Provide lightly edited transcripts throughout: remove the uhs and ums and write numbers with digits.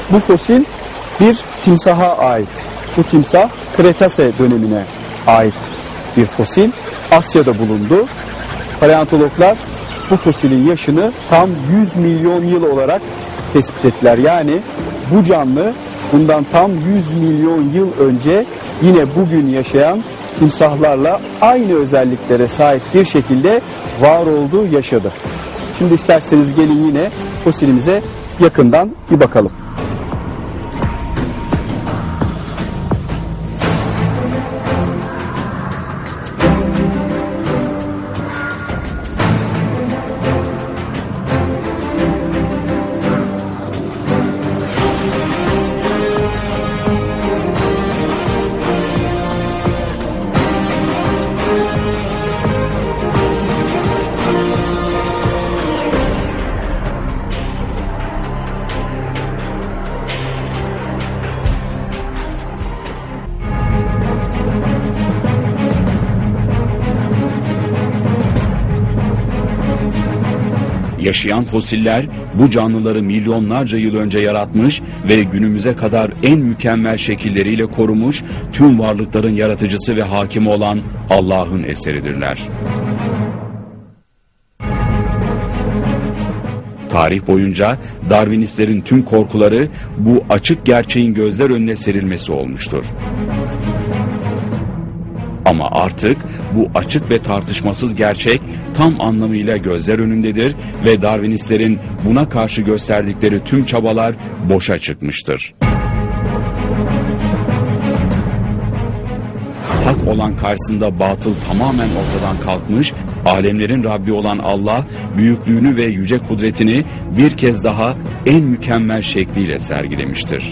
Bu fosil bir timsaha ait. Bu timsah Kretase dönemine ait bir fosil. Asya'da bulundu. Paleontologlar bu fosilin yaşını tam 100 milyon yıl olarak tespit ettiler. Yani bu canlı bundan tam 100 milyon yıl önce yine bugün yaşayan timsahlarla aynı özelliklere sahip bir şekilde var oldu, yaşadı. Şimdi isterseniz gelin yine fosilimize yakından bir bakalım. Yaşayan fosiller bu canlıları milyonlarca yıl önce yaratmış ve günümüze kadar en mükemmel şekilleriyle korumuş, tüm varlıkların yaratıcısı ve hakimi olan Allah'ın eseridirler. Tarih boyunca Darwinistlerin tüm korkuları bu açık gerçeğin gözler önüne serilmesi olmuştur. Ama artık bu açık ve tartışmasız gerçek tam anlamıyla gözler önündedir ve Darwinistlerin buna karşı gösterdikleri tüm çabalar boşa çıkmıştır. Hak olan karşısında batıl tamamen ortadan kalkmış, alemlerin Rabbi olan Allah, büyüklüğünü ve yüce kudretini bir kez daha en mükemmel şekliyle sergilemiştir.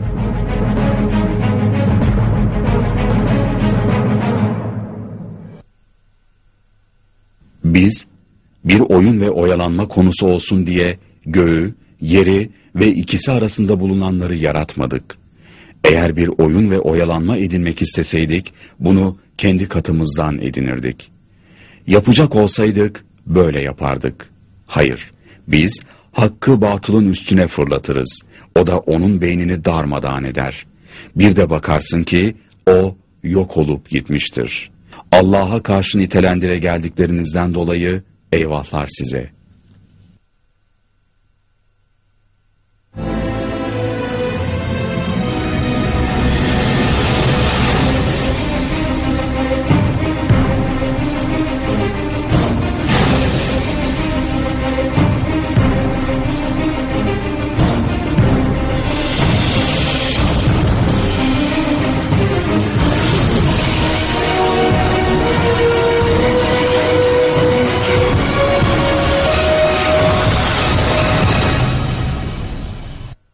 Biz, bir oyun ve oyalanma konusu olsun diye göğü, yeri ve ikisi arasında bulunanları yaratmadık. Eğer bir oyun ve oyalanma edinmek isteseydik, bunu kendi katımızdan edinirdik. Yapacak olsaydık, böyle yapardık. Hayır, biz hakkı batılın üstüne fırlatırız. O da onun beynini darmadağın eder. Bir de bakarsın ki, o yok olup gitmiştir. Allah'a karşı nitelendire geldiklerinizden dolayı eyvahlar size.